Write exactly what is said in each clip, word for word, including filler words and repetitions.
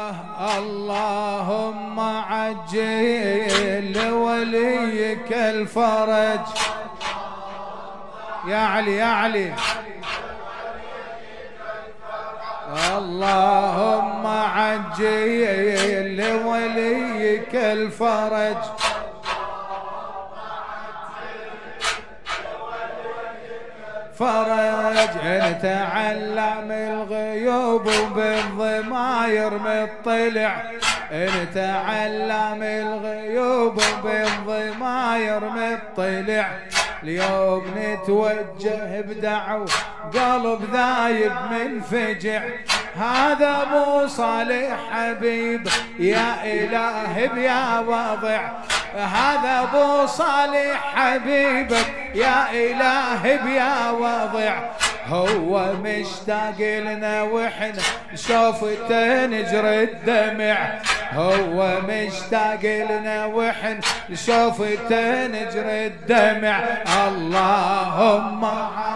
اللهم عجل لوليك الفرج. يا علي يا علي. اللهم عجل لوليك الفرج. فرج انت علام الغيوب وبالضماير مطلع. انت علام الغيوب وبالضماير مطلع. اليوم نتوجه بدعوة قلب ذايب من فجع. هذا ابو صالح حبيب يا إلهي بيا وضع. هذا ابو صالح حبيبك يا إلهي بيا وضع. هو مشتاق لنا واحنا شوفته نجري الدمع. هو مشتاق لنا واحنا شوفته نجري الدمع. اللهم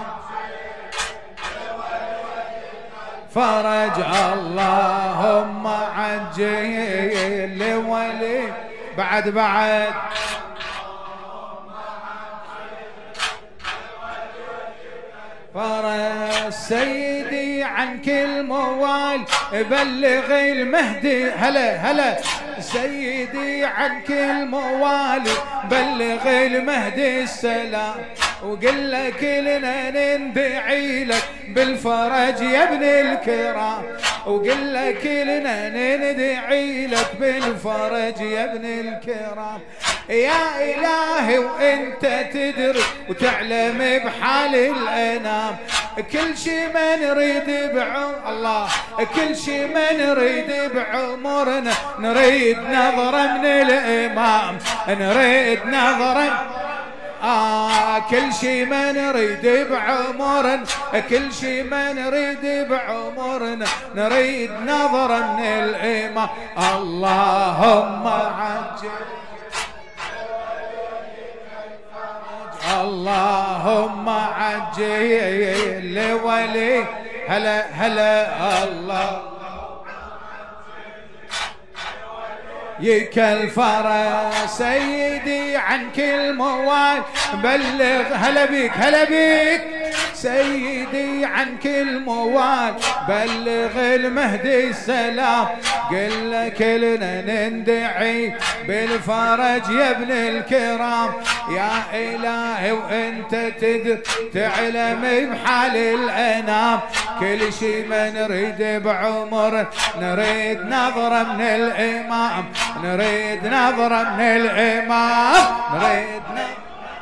فرج. اللهم عجل لولي. بعد بعد فرج سيدي عن كل موال بلغ المهدي. هلا هلا سيدي عن كل موال بلغ المهدي السلام. وقل لك لنا ندعي لك بالفرج يا ابن الكرام. وقل لك لنا ندعي لك بالفرج يا ابن الكرام. يا إلهي وانت تدري وتعلم بحال الأنام. كل شي ما نريد بعمر الله، كل شي ما نريد بعمرنا نريد نظرة من الإمام. نريد نظرة آه كل شي ما نريد بعمرنا، كل شي ما نريد بعمرنا نريد نظرة من الإمام. اللهم عجل. اللهم عجل لولي. هلا هلا الله يك الفرج سيدي عن كل موال بلغ. هلا بيك هلا بيك سيدي عن كل موال بلغ المهدي السلام. قل لك لنا ندعي بالفرج يا ابن الكرام. يا إلهي وانت تدري تعلم بحال الأنام. كل شي ما نريد بعمر نريد نظرة من الإمام. نريد نظرة من الإمام. نريد نظرة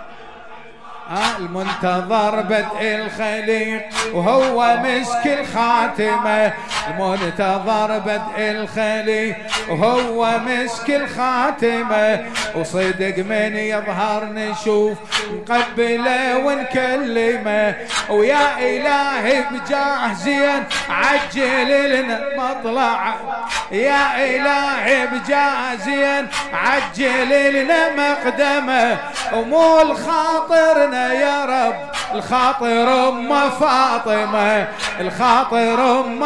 المنتظر بدء الخليق وهو مسك الخاتمة. المنتظر بدء الخليق وهو مسك الخاتمة. وصدق من يظهر نشوف نقبله ونكلمه. ويا إلهي بجاه زين عجل لنا مطلع. يا إلهي بجاه زين عجل لنا مقدمه. ومو الخاطرنا يا رب الخاطر ام فاطمه. الخاطر ام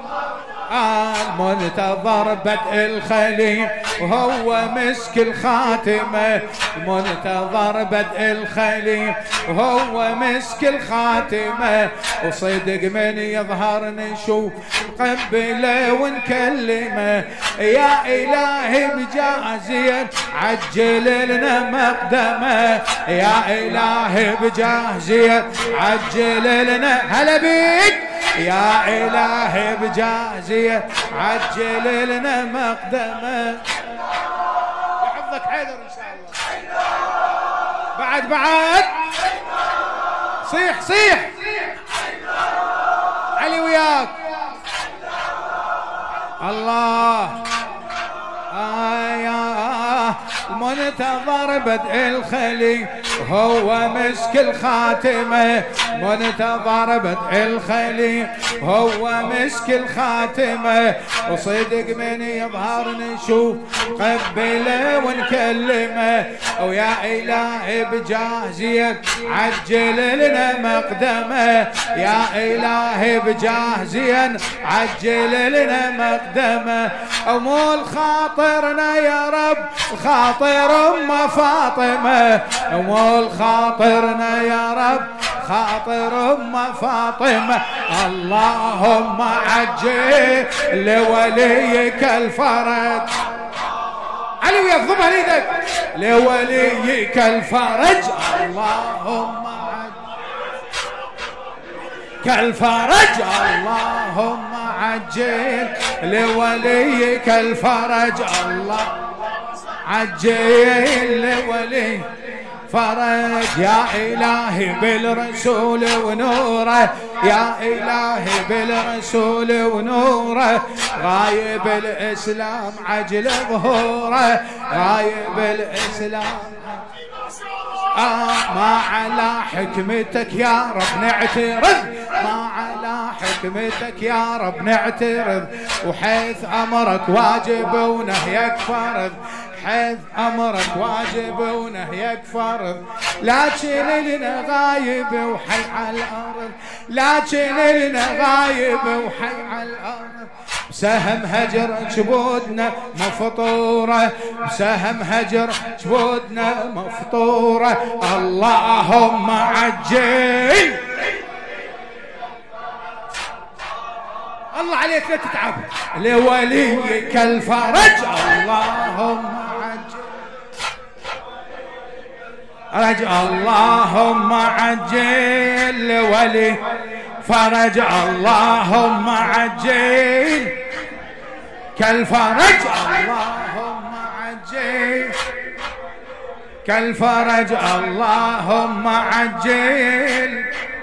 المنتظر بدء الخليق وهو مسك الخاتمة. المنتظر بدء الخليق وهو مسك الخاتمة. وصدق من يظهر نشوف نقبله ونكلمه. يا إلهي بجاه زين عجل لنا مقدمه. يا إلهي بجاه زين عجل لنا. هلا بيك يا إلهي بجاه زين عجل لنا مقدمه. يحفظك حيدر إن شاء الله. بعد بعد صيح صيح علي وياك. الله آه المنتظر بدء الخليق هو مسك الخاتمة. منتظر بدء الخليق هو مسك الخاتمة. وصدق من يظهر نشوف قبله ونكلمه. ويا إلهي بجاه زين عجل لنا مقدمه. يا إلهي بجاه زين عجل لنا مقدمه. مو الخاطرنا يا رب خاطر ام فاطمه، مو الخاطرنا يا رب خاطر ام فاطمه. اللهم عجل لوليك الفرج. علي وياك ضمها ايدك. لوليك الفرج اللهم كالفرج، اللهم عجل لوليك الفرج. الله عجل لولي فرج. يا إلهي بالرسول ونوره، يا إلهي بالرسول ونوره، غايب الإسلام عجل ظهوره، غايب الإسلام. آه ما على حكمتك يا رب نعترض، ما على حكمتك يا رب نعترض، وحيث أمرك واجب ونهيك فرض، حيث أمرك واجب ونهيك فرض. لكن لنا غايب وحي على الأرض، لكن لنا غايب وحي على الأرض. بسهم هجر جبودنا مفطورة، بسهم هجر جبودنا مفطورة. اللهم عجل. الله عليك لا تتعب. لوليك الفرج اللهم عجل رج. اللهم عجل لولي فرج، اللهم عجل كالفرج، اللهم عجل كالفرج، اللهم عجل.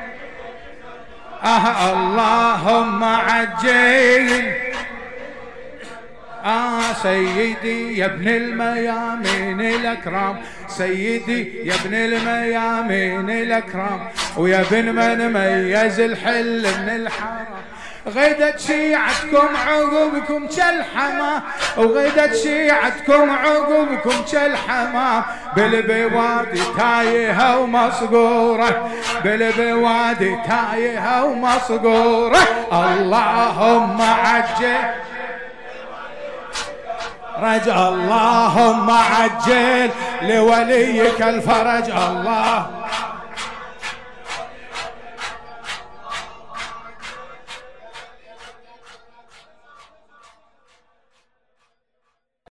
آه اللهم عجل. آه سيدي يا ابن الميامين الأكرام، سيدي يا ابن الميامين الأكرام، ويا ابن من ميز الحل من الحرام. غدت شيعتكم عقبكم كالحمام، وغدت شيعتكم عقبكم كالحمام، بالبوادي تايهة ومصقورة، بالبوادي تايهة ومصقورة. اللهم عجل رجع، اللهم عجل لوليك الفرج. الله